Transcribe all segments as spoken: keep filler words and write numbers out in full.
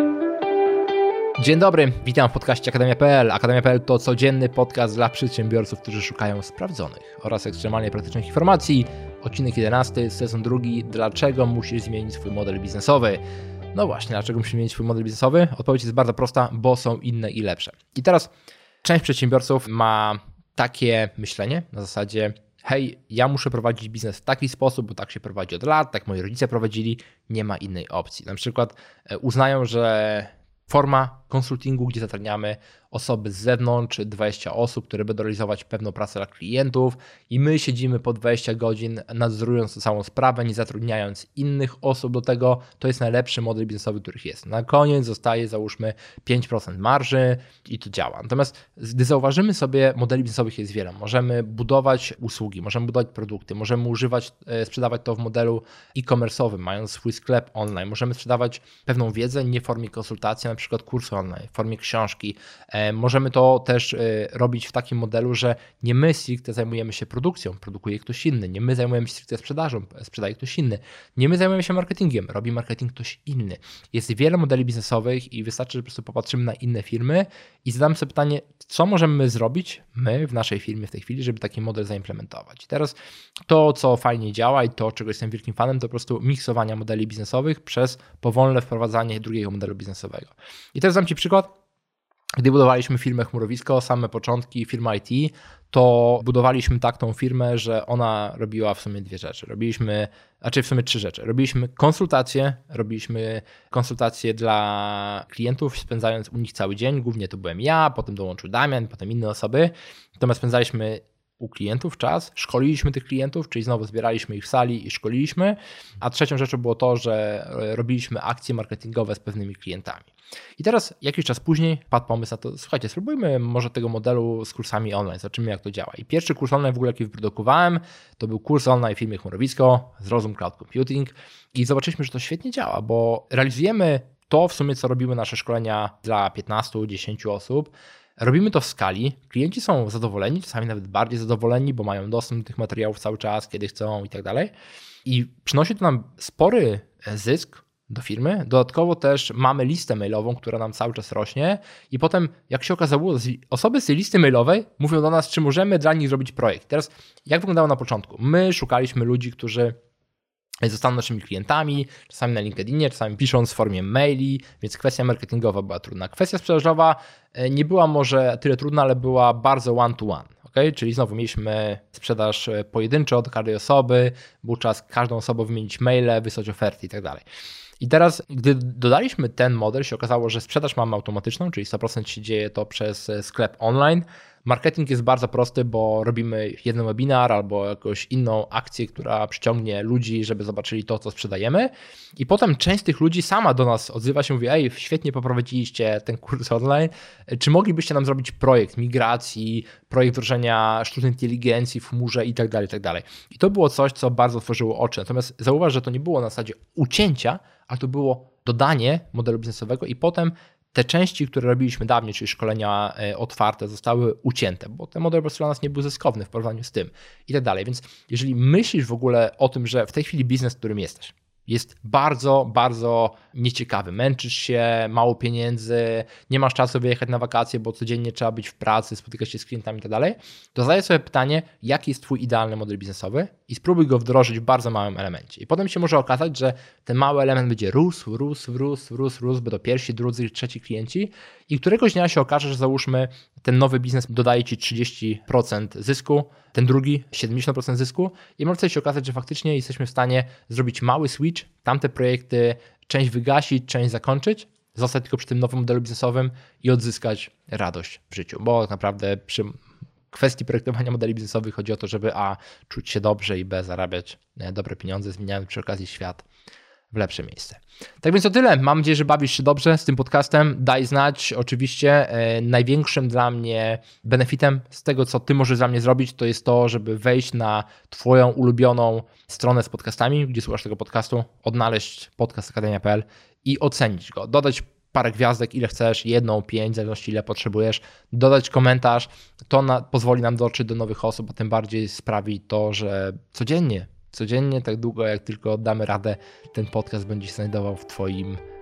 Dzień dobry, witam w podcaście Akademia kropka p l. Akademia kropka p l to codzienny podcast dla przedsiębiorców, którzy szukają sprawdzonych oraz ekstremalnie praktycznych informacji. Odcinek jedenasty, sezon drugi. Dlaczego musisz zmienić swój model biznesowy? No właśnie, dlaczego musisz zmienić swój model biznesowy? Odpowiedź jest bardzo prosta, bo są inne i lepsze. I teraz część przedsiębiorców ma takie myślenie na zasadzie: hej, ja muszę prowadzić biznes w taki sposób, bo tak się prowadzi od lat, tak moi rodzice prowadzili, nie ma innej opcji. Na przykład uznają, że forma konsultingu, gdzie zatrudniamy osoby z zewnątrz, dwadzieścia osób, które będą realizować pewną pracę dla klientów i my siedzimy po dwadzieścia godzin nadzorując tę całą sprawę, nie zatrudniając innych osób do tego, to jest najlepszy model biznesowy, których jest. Na koniec zostaje, załóżmy, pięć procent marży i to działa. Natomiast gdy zauważymy sobie, modeli biznesowych jest wiele. Możemy budować usługi, możemy budować produkty, możemy używać, sprzedawać to w modelu e-commerce'owym, mając swój sklep online. Możemy sprzedawać pewną wiedzę nie w formie konsultacji, na przykład kursy online, w formie książki. Możemy to też robić w takim modelu, że nie my stricte zajmujemy się produkcją, produkuje ktoś inny, nie my zajmujemy się stricte sprzedażą, sprzedaje ktoś inny, nie my zajmujemy się marketingiem, robi marketing ktoś inny. Jest wiele modeli biznesowych i wystarczy, że po prostu popatrzymy na inne firmy i zadamy sobie pytanie, co możemy zrobić my w naszej firmie w tej chwili, żeby taki model zaimplementować. I teraz to, co fajnie działa i to, czego jestem wielkim fanem, to po prostu miksowania modeli biznesowych przez powolne wprowadzanie drugiego modelu biznesowego. I teraz dam Ci przykład. Gdy budowaliśmy firmę Chmurowisko, same początki, firma I T, to budowaliśmy tak tą firmę, że ona robiła w sumie dwie rzeczy. Robiliśmy, znaczy w sumie trzy rzeczy. Robiliśmy konsultacje, robiliśmy konsultacje dla klientów, spędzając u nich cały dzień. Głównie to byłem ja, potem dołączył Damian, potem inne osoby. Natomiast spędzaliśmy u klientów czas, szkoliliśmy tych klientów, czyli znowu zbieraliśmy ich w sali i szkoliliśmy. A trzecią rzeczą było to, że robiliśmy akcje marketingowe z pewnymi klientami. I teraz jakiś czas później padł pomysł na to, słuchajcie, spróbujmy może tego modelu z kursami online, zobaczymy jak to działa. I pierwszy kurs online w ogóle jaki wyprodukowałem, to był kurs online w firmie Chmurowisko, Zrozum Cloud Computing i zobaczyliśmy, że to świetnie działa, bo realizujemy to w sumie, co robimy nasze szkolenia dla piętnastu do dziesięciu osób. Robimy to w skali, klienci są zadowoleni, czasami nawet bardziej zadowoleni, bo mają dostęp do tych materiałów cały czas, kiedy chcą i tak dalej. I przynosi to nam spory zysk do firmy. Dodatkowo też mamy listę mailową, która nam cały czas rośnie i potem, jak się okazało, osoby z tej listy mailowej mówią do nas, czy możemy dla nich zrobić projekt. Teraz jak wyglądało na początku? My szukaliśmy ludzi, którzy zostaną naszymi klientami, czasami na LinkedInie, czasami pisząc w formie maili, więc kwestia marketingowa była trudna. Kwestia sprzedażowa nie była może tyle trudna, ale była bardzo one-to-one. Okay? Czyli znowu mieliśmy sprzedaż pojedynczą od każdej osoby, był czas każdą osobą wymienić maile, wysłać oferty i tak dalej. I teraz, gdy dodaliśmy ten model, się okazało, że sprzedaż mamy automatyczną, czyli sto procent się dzieje to przez sklep online. Marketing jest bardzo prosty, bo robimy jeden webinar albo jakąś inną akcję, która przyciągnie ludzi, żeby zobaczyli to, co sprzedajemy. I potem część z tych ludzi sama do nas odzywa się i mówi: ej, świetnie poprowadziliście ten kurs online, czy moglibyście nam zrobić projekt migracji, projekt wdrożenia sztucznej inteligencji w chmurze i tak dalej, i tak dalej. I to było coś, co bardzo otworzyło oczy. Natomiast zauważ, że to nie było na zasadzie ucięcia, a to było dodanie modelu biznesowego i potem te części, które robiliśmy dawniej, czyli szkolenia otwarte, zostały ucięte, bo ten model po prostu dla nas nie był zyskowny w porównaniu z tym i tak dalej. Więc jeżeli myślisz w ogóle o tym, że w tej chwili biznes, w którym jesteś, jest bardzo, bardzo nieciekawy. Męczysz się, mało pieniędzy, nie masz czasu wyjechać na wakacje, bo codziennie trzeba być w pracy, spotykać się z klientami i tak dalej, to zadaj sobie pytanie, jaki jest twój idealny model biznesowy i spróbuj go wdrożyć w bardzo małym elemencie. I potem się może okazać, że ten mały element będzie rósł, rósł, rósł, rósł, rósł, będą pierwsi, drudzy, trzeci klienci i któregoś dnia się okaże, że załóżmy ten nowy biznes dodaje ci trzydzieści procent zysku, ten drugi siedemdziesiąt procent zysku i może się okazać, że faktycznie jesteśmy w stanie zrobić mały switch, tamte projekty część wygasić, część zakończyć, zostać tylko przy tym nowym modelu biznesowym i odzyskać radość w życiu, bo tak naprawdę przy kwestii projektowania modeli biznesowych chodzi o to, żeby a. czuć się dobrze i b. zarabiać dobre pieniądze, zmieniając przy okazji świat w lepsze miejsce. Tak więc to tyle. Mam nadzieję, że bawisz się dobrze z tym podcastem. Daj znać. Oczywiście e, największym dla mnie benefitem z tego, co ty możesz dla mnie zrobić, to jest to, żeby wejść na twoją ulubioną stronę z podcastami, gdzie słuchasz tego podcastu, odnaleźć podcast akademia kropka p l i ocenić go. Dodać parę gwiazdek, ile chcesz, jedną, pięć, w zależności ile potrzebujesz, dodać komentarz. To na, pozwoli nam dotrzeć do nowych osób, a tym bardziej sprawi to, że codziennie Codziennie, tak długo jak tylko damy radę, ten podcast będzie się znajdował w twoim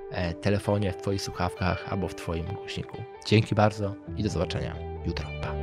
telefonie, w twoich słuchawkach albo w twoim głośniku. Dzięki bardzo i do zobaczenia jutro. Pa.